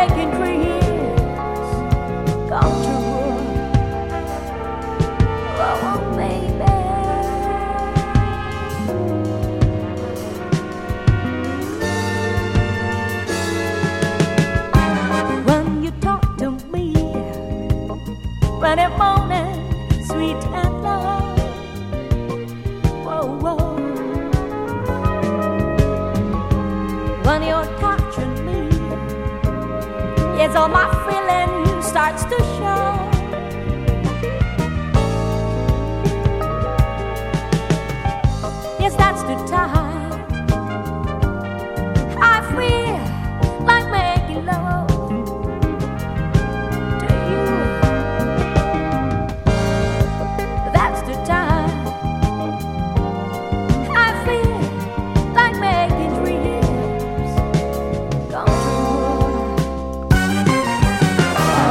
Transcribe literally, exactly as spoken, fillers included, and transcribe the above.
making dreams come true. Oh, baby. When you talk to me, Friday morning, sweet and low. Whoa, whoa. When you're touching me, yes, all my feeling starts to show. Yes, that's the time